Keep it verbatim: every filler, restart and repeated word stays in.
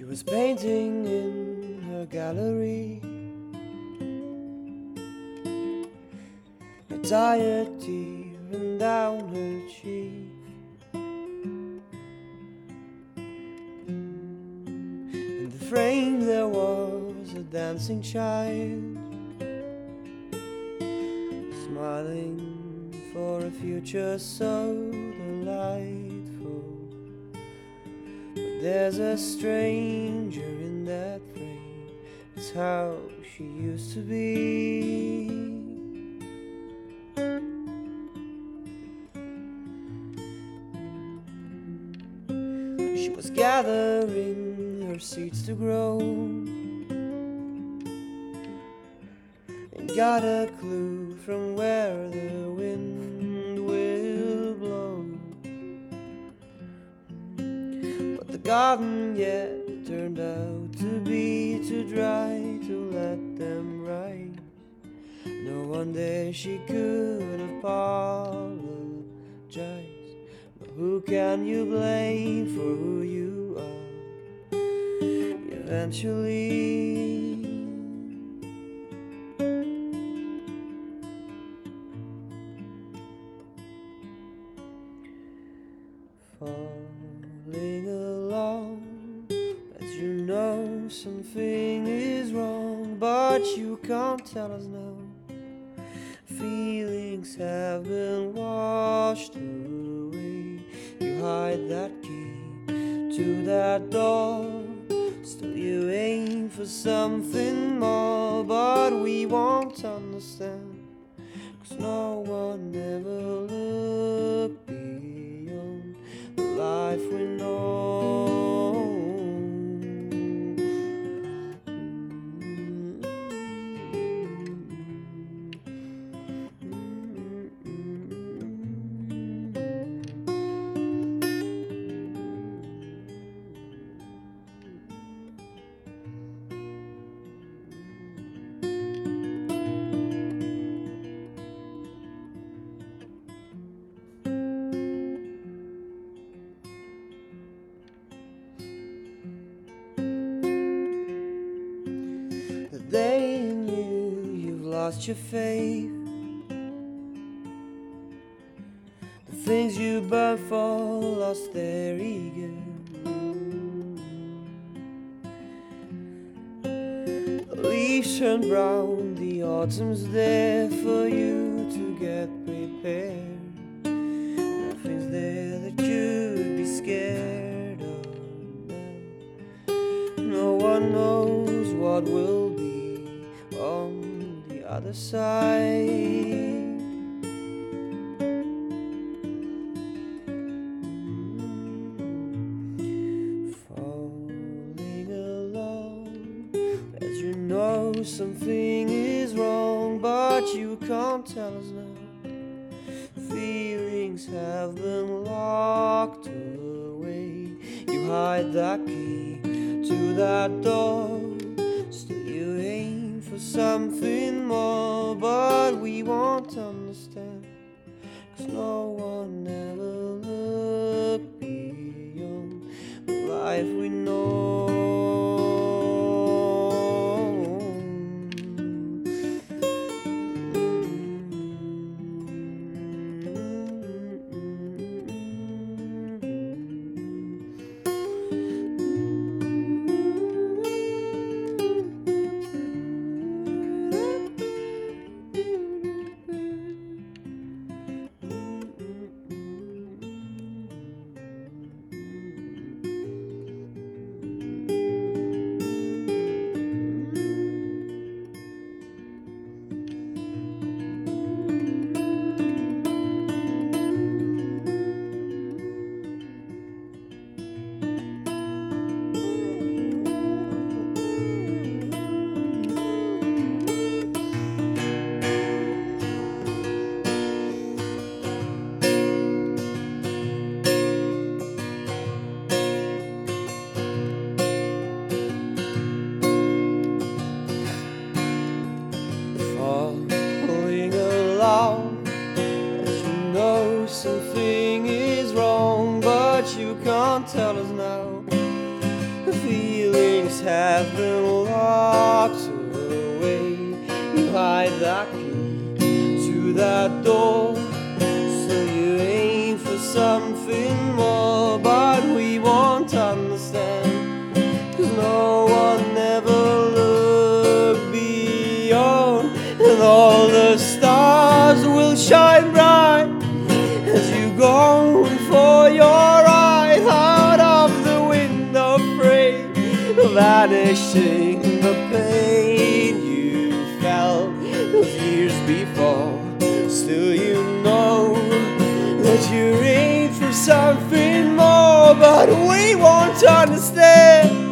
was painting in her gallery, a tired tear ran down her cheek. In the frame there was a dancing child, smiling for a future so delightful. But there's a stranger in that frame, it's how she used to be. She was gathering her seeds to grow, and got a clue from where the wind will blow. But the garden yet turned out to be too dry to let them rise. No one there she could apologize. But who can you blame for who you are eventually? Falling along as you know something is wrong, but you can't tell us now. Feelings have been washed away. You hide that key to that door, still you aim for something more. But we won't understand, 'cause no one ever looked beyond the life we know. The day you knew you've lost your faith, the things you burned for lost their eager. The leaves turn brown, the autumn's there for you to get prepared. Nothing's there that you'd be scared of now. No one knows what will be on the other side. Falling along as you know something is wrong, but you can't tell us now. Feelings have been locked away. You hide that key to that door, still you aim for something more. But we won't understand, 'cause no one ever looked beyond the life we know. things have been locked away. You hide that key to that door, so you aim for something more. But we won't understand, 'cause no one ever looked beyond. And all the stars will shine bright as you go for your ride out of the window frame, vanishing the pain you felt those years before. Still you know that you're in for something more, but we won't understand.